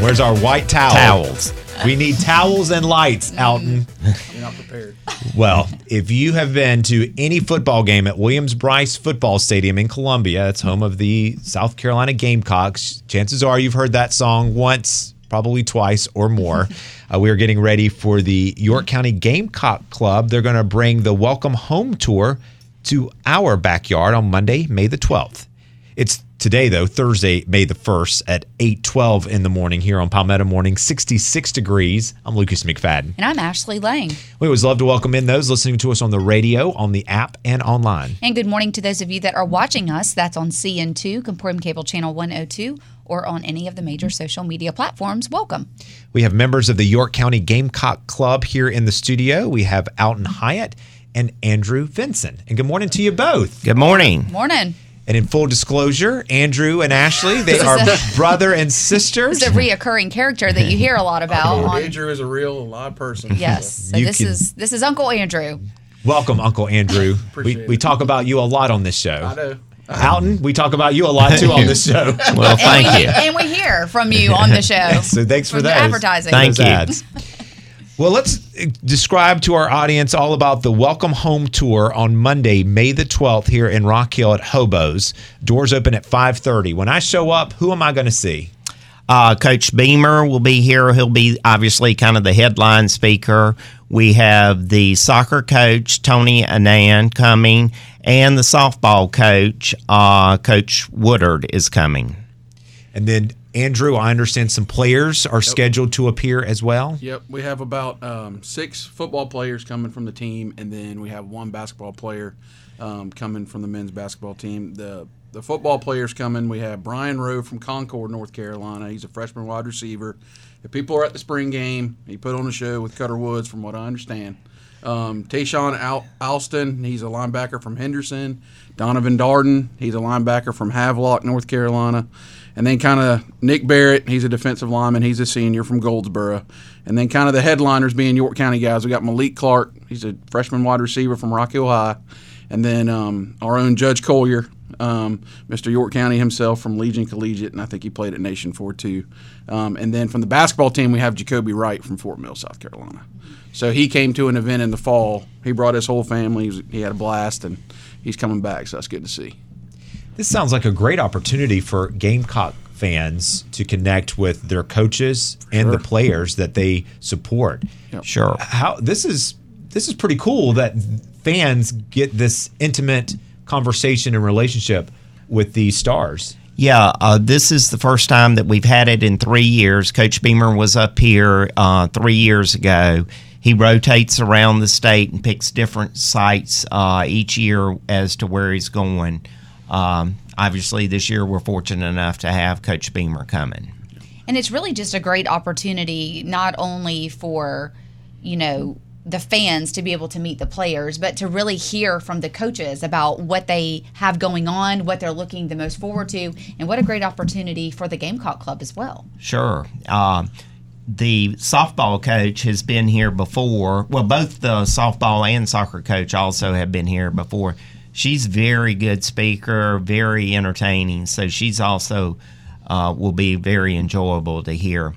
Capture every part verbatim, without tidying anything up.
Where's our white towel? Towels. We need towels and lights, Alton. You're not prepared. Well, if you have been to any football game at Williams-Brice Football Stadium in Columbia, it's home of the South Carolina Gamecocks, chances are you've heard that song once, probably twice or more. uh, we are getting ready for the York County Gamecock Club. They're going to bring the Welcome Home Tour to our backyard on Monday, May the twelfth. It's today, though, Thursday, May the first at eight twelve in the morning here on Palmetto Morning, sixty-six degrees. I'm Lucas McFadden. And I'm Ashley Lang. We always love to welcome in those listening to us on the radio, on the app, and online. And good morning to those of you that are watching us. That's on C N two, Comporium Cable Channel one oh two, or on any of the major social media platforms. Welcome. We have members of the York County Gamecock Club here in the studio. We have Alton Hyatt and Andrew Vinson. And good morning to you both. Good morning. Morning. And in full disclosure, Andrew and Ashley, they are a, brother and sisters. It's a reoccurring character that you hear a lot about. Oh, on, Andrew is a real live person. Yes. So You this can- is this is Uncle Andrew. Welcome, Uncle Andrew. we, Appreciate we it. talk about you a lot on this show. I know. Alton, we talk about you a lot too on this show. Well, thank and we, you. And we hear from you on the show. So thanks for From those. advertising. Thank those you. ads. Well, let's describe to our audience all about the Welcome Home Tour on Monday, May the twelfth here in Rock Hill at Hobo's. Doors open at five thirty. When I show up, who am I going to see? Uh, Coach Beamer will be here. He'll be obviously kind of the headline speaker. We have the soccer coach, Tony Anand, coming, and the softball coach, uh, Coach Woodard, is coming. And then, Andrew, I understand some players are scheduled to appear as well. Yep, we have about um, six football players coming from the team, and then we have one basketball player um, coming from the men's basketball team. The the football players coming, we have Brian Rowe from Concord, North Carolina. He's a freshman wide receiver. If people are at the spring game, he put on a show with Cutter Woods, from what I understand. Um, Tayshawn Al- Alston, he's a linebacker from Henderson. Donovan Darden, he's a linebacker from Havelock, North Carolina. And then kind of Nick Barrett, he's a defensive lineman. He's a senior from Goldsboro. And then kind of the headliners being York County guys. We got Malik Clark. He's a freshman wide receiver from Rock Hill High. And then um, our own Judge Collier, um, Mister York County himself from Legion Collegiate, and I think he played at Nation four too. Um, and then from the basketball team, we have Jacoby Wright from Fort Mill, South Carolina. So he came to an event in the fall. He brought his whole family. He, was, he had a blast, and he's coming back, so that's good to see. This sounds like a great opportunity for Gamecock fans to connect with their coaches and Sure. the players that they support. Yep. Sure. How this is this is pretty cool that fans get this intimate conversation and relationship with these stars. Yeah, uh, this is the first time that we've had it in three years. Coach Beamer was up here uh, three years ago. He rotates around the state and picks different sites uh, each year as to where he's going. Um, obviously, this year we're fortunate enough to have Coach Beamer coming. And it's really just a great opportunity, not only for, you know, the fans to be able to meet the players, but to really hear from the coaches about what they have going on, what they're looking the most forward to, and what a great opportunity for the Gamecock Club as well. Sure. Um, the softball coach has been here before. Well, both the softball and soccer coach also have been here before. She's very good speaker, very entertaining, so she's also uh, will be very enjoyable to hear.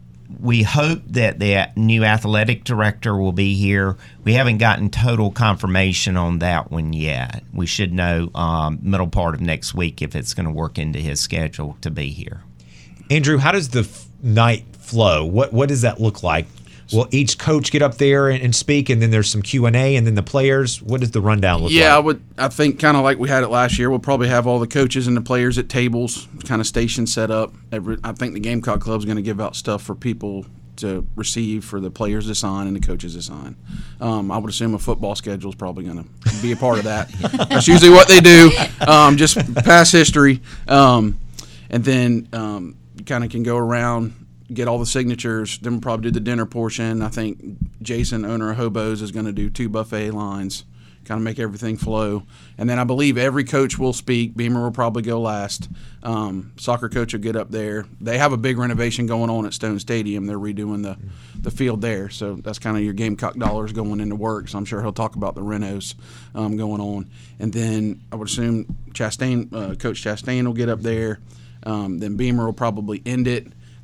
We hope that the new athletic director will be here. We haven't gotten total confirmation on that one yet. We should know um, middle part of next week if it's going to work into his schedule to be here. Andrew, how does the f- night flow? What what does that look like? Will each coach get up there and, and speak, and then there's some Q and A, and then the players? What does the rundown look Yeah, I like? would. I think kind of like we had it last year. We'll probably have all the coaches and the players at tables, kind of stations set up. Every, I think the Gamecock Club is going to give out stuff for people to receive for the players to sign and the coaches to sign. Um, I would assume a football schedule is probably going to be a part of that. That's usually what they do, um, just past history. Um, and then um, you kind of can go around, get all the signatures, then we'll probably do the dinner portion. I think Jason, owner of Hobo's, is going to do two buffet lines, kind of make everything flow. And then I believe every coach will speak. Beamer will probably go last. Um, soccer coach will get up there. They have a big renovation going on at Stone Stadium. They're redoing the, the field there. So that's kind of your Gamecock dollars going into work. So I'm sure he'll talk about the renos um, going on. And then I would assume Chastain, uh, Coach Chastain will get up there. Um, then Beamer will probably end it.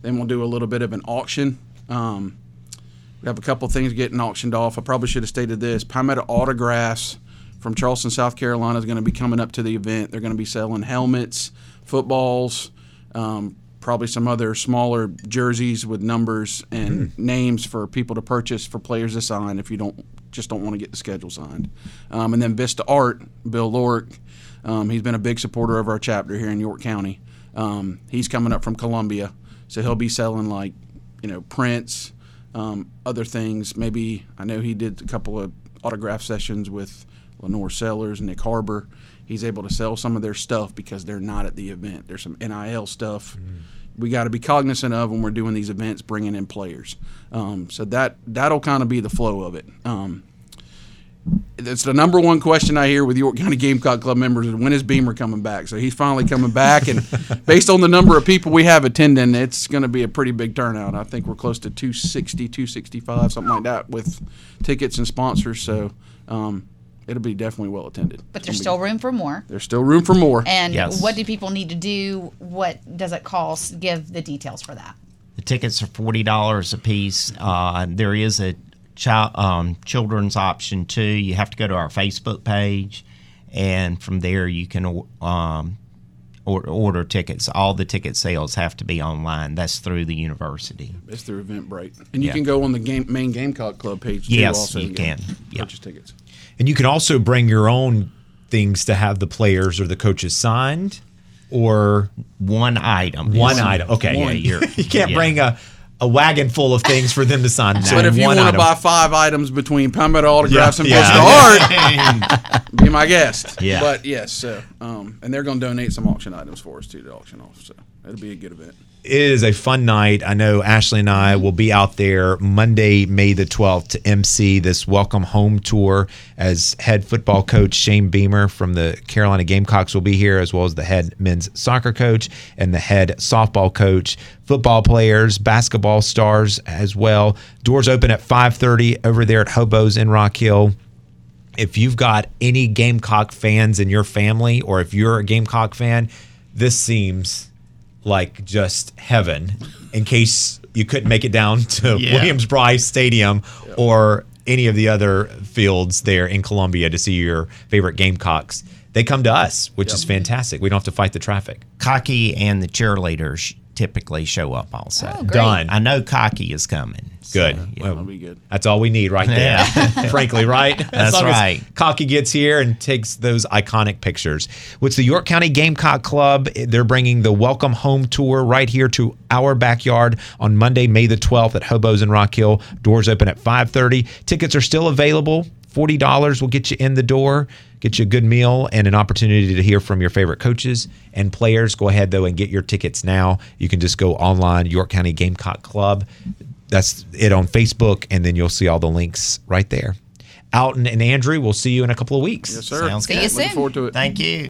Then we'll do a little bit of an auction. Um, we have a couple things getting auctioned off. I probably should have stated this. Palmetto Autographs from Charleston, South Carolina is going to be coming up to the event. They're going to be selling helmets, footballs, um, probably some other smaller jerseys with numbers and mm. names for people to purchase for players to sign if you don't just don't want to get the schedule signed. Um, and then Vista Art, Bill Lorick, um, he's been a big supporter of our chapter here in York County. Um, he's coming up from Columbia, so he'll be selling like, you know, prints, um, other things. Maybe I know he did a couple of autograph sessions with Lenore Sellers, Nick Harbor. He's able to sell some of their stuff because they're not at the event. There's some N I L stuff mm. we got to be cognizant of when we're doing these events, bringing in players. Um, so that that'll kind of be the flow of it. Um, it's the number one question I hear with York County Gamecock Club members is, when is Beamer coming back? So he's finally coming back, and based on the number of people we have attending, it's going to be a pretty big turnout. I think we're close to two sixty, two sixty-five, something like that, with tickets and sponsors. So um, it'll be definitely well attended. But there's still room for more. There's still room for more. And yes. What do people need to do? What does it cost? Give the details for that. The tickets are forty dollars a piece. Uh, there is a child, um, children's option too. You have to go to our Facebook page, and from there you can um, order, order tickets. All the ticket sales have to be online. That's through the university. It's through Eventbrite. And you yeah. can go on the game, main Gamecock Club page too. Yes, also you can. Yep. Purchase tickets. And you can also bring your own things to have the players or the coaches signed, or one item. One item. Okay. Yeah, you're, you can't yeah. bring a, a wagon full of things for them to sign. But if you one want to item. buy five items between Palmetto Autographs Yeah, and yeah. Vista Art, be my guest. Yeah. But yes, so um, and they're going to donate some auction items for us too to auction off. So it'll be a good event. It is a fun night. I know Ashley and I will be out there Monday, May the twelfth to M C this welcome home tour, as head football coach Shane Beamer from the Carolina Gamecocks will be here, as well as the head men's soccer coach and the head softball coach, football players, basketball stars as well. Doors open at five thirty over there at Hobo's in Rock Hill. If you've got any Gamecock fans in your family, or if you're a Gamecock fan, this seems like just heaven, in case you couldn't make it down to Yeah. Williams-Brice Stadium or any of the other fields there in Columbia to see your favorite Gamecocks. They come to us, which is fantastic. We don't have to fight the traffic. Cocky and the cheerleaders typically show up also. Oh, great. Done. I know Cocky is coming. so, Good. yeah. Well, That'll be good. That's all we need right there. Yeah. Frankly, right? As That's long as right. Cocky gets here and takes those iconic pictures. What's the York County Gamecock Club? They're bringing the Welcome Home Tour right here to our backyard on Monday, May the twelfth at Hobo's in Rock Hill. Doors open at five thirty. Tickets are still available. forty dollars will get you in the door, get you a good meal, and an opportunity to hear from your favorite coaches and players. Go ahead, though, and get your tickets now. You can just go online, York County Gamecock Club. That's it on Facebook, and then you'll see all the links right there. Alton and Andrew, we'll see you in a couple of weeks. Yes, sir. Sounds See you good. soon. Looking forward to it. Thank you.